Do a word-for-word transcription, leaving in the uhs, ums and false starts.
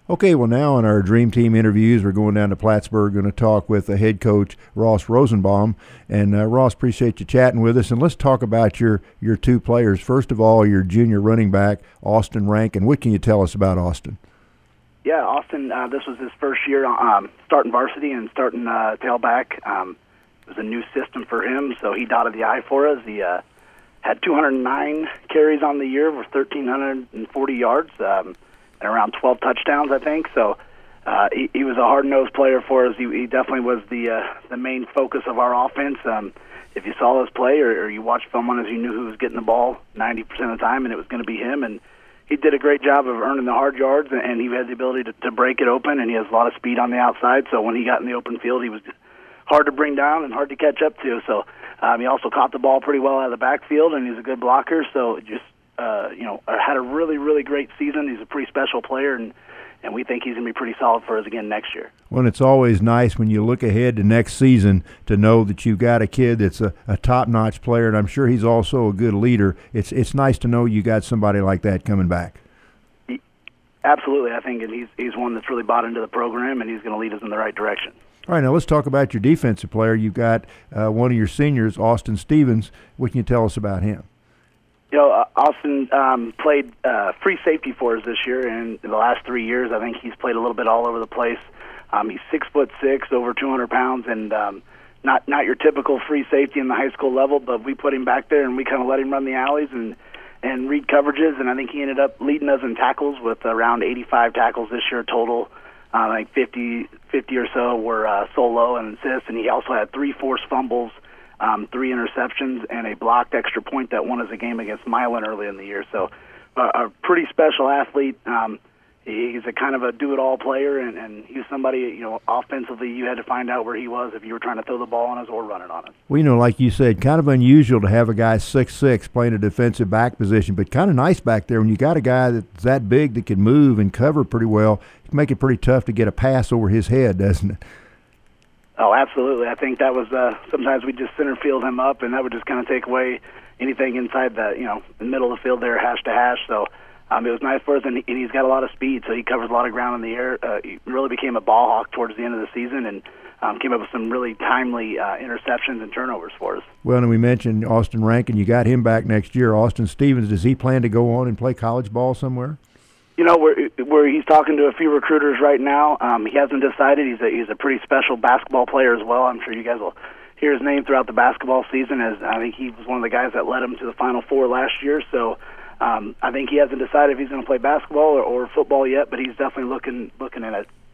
Okay, well, now in our Dream Team interviews, we're going down to Plattsburgh, going to talk with the head coach, Ross Rosenbaum. And, uh, Ross, appreciate you chatting with us. And let's talk about your, your two players. First of all, your junior running back, Austin Rankin. What can you tell us about Austin? Yeah, Austin, uh, this was his first year um, starting varsity and starting uh, tailback. Um, it was a new system for him, so he dotted the I for us. He uh, had two hundred nine carries on the year with one thousand three hundred forty yards. Um, and around twelve touchdowns, I think. So uh, he, he was a hard-nosed player for us. He, he definitely was the uh, the main focus of our offense. Um, if you saw us play or, or you watched film on us, you knew who was getting the ball ninety percent of the time, and it was going to be him. And he did a great job of earning the hard yards, and, and he had the ability to, to break it open, and he has a lot of speed on the outside. So when he got in the open field, he was hard to bring down and hard to catch up to. So um, he also caught the ball pretty well out of the backfield, and he's a good blocker. So just Uh, you know, had a really, really great season. He's a pretty special player, and, and we think he's going to be pretty solid for us again next year. Well, it's always nice when you look ahead to next season to know that you've got a kid that's a, a top-notch player, and I'm sure he's also a good leader. It's it's nice to know you got somebody like that coming back. He, absolutely. I think and he's, he's one that's really bought into the program, and he's going to lead us in the right direction. All right, now let's talk about your defensive player. You've got uh, one of your seniors, Austin Stevens. What can you tell us about him? You know, uh, Austin um, played uh, free safety for us this year, and in the last three years, I think he's played a little bit all over the place. Um, he's six foot six, over two hundred pounds, and um, not not your typical free safety in the high school level. But we put him back there, and we kind of let him run the alleys and and read coverages. And I think he ended up leading us in tackles with around eighty-five tackles this year total. Uh, I think fifty, fifty or so were uh, solo and assists, and he also had three forced fumbles. Um, three interceptions, and a blocked extra point that won us a game against Milan early in the year. So uh, a pretty special athlete. Um, he's a kind of a do-it-all player, and, and he's somebody, you know, offensively you had to find out where he was if you were trying to throw the ball on us or run it on us. Well, you know, like you said, kind of unusual to have a guy six six playing a defensive back position, but kind of nice back there when you got a guy that's that big that can move and cover pretty well. It can make it pretty tough to get a pass over his head, doesn't it? Oh, absolutely. I think that was uh, sometimes we just center field him up, and that would just kind of take away anything inside the, you know, the middle of the field there, hash to hash. So um, it was nice for us, and, he, and he's got a lot of speed, so he covers a lot of ground in the air. Uh, he really became a ball hawk towards the end of the season, and um, came up with some really timely uh, interceptions and turnovers for us. Well, and we mentioned Austin Rankin. You got him back next year. Austin Stevens, does he plan to go on and play college ball somewhere? You know, where where he's talking to a few recruiters right now. Um, he hasn't decided. He's a he's a pretty special basketball player as well. I'm sure you guys will hear his name throughout the basketball season, as I think he was one of the guys that led him to the Final Four last year. So um, I think he hasn't decided if he's going to play basketball or, or football yet, but he's definitely looking looking at